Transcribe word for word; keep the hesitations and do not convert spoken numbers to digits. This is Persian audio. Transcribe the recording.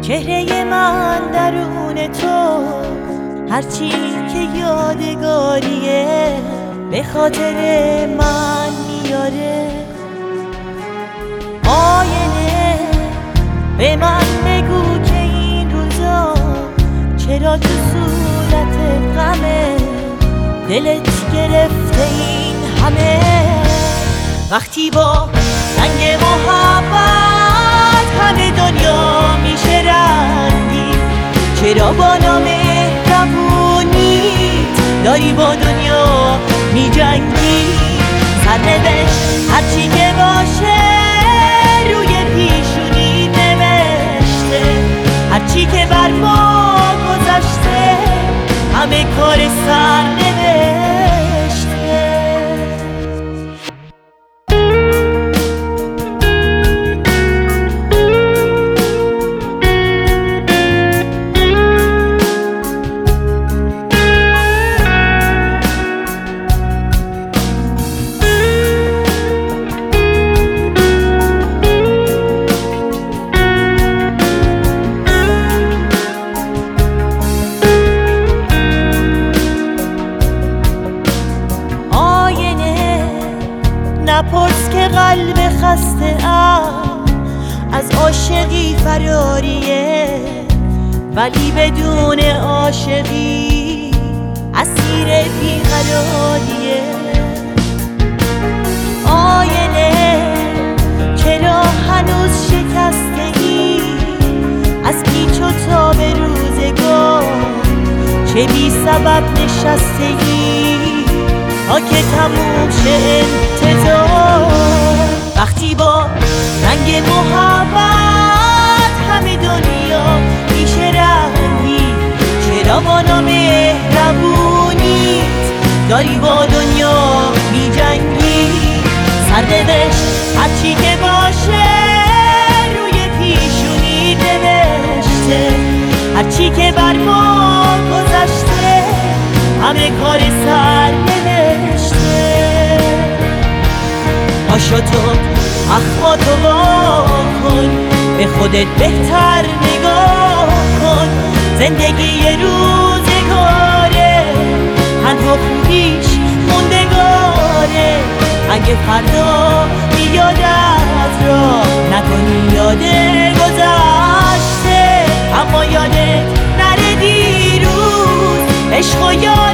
چهره من درون تو هرچی که یادگاریه به خاطر من میاره. آینه به من بگو که این روزا چرا تو صورت غمه دلت گرفته این همه. وقتی با رنگ محبت همه دنیا میشه رنگی، چرا با نام مهربونیت داری با دنیا میجنگی؟ سرنوشت هرچی که باشه روی پیشونی نوشته، هرچی که بر ما گذشته همه کار سرنوشته. نپرس که قلب خسته ام از عاشقی فراریه، ولی بدون عاشقی اسیر بیقراریه. آینه چرا هنوز شکسته ای از پیچ و تاب روزگار؟ چه بی سبب نشسته ای تا که تموم شه انتظار؟ وقتی با رنگ محبت همه دنیا میشه رنگی، چرا با نام مهربونیت داری با دنیا میجنگی؟ سرنوشت هرچی که باشه روی پیشونی نوشته، هرچی که بر ما گذشته همه کار سرنوشته. پاشو تو اخماتو وا کن، به خودت بهتر نگاه کن. زندگی یه روزگاره، تنها خوبیش موندگاره. اگه فردا بیادت را نکنی یاد گذشته، اما یادت نره دیروز عشق و یاد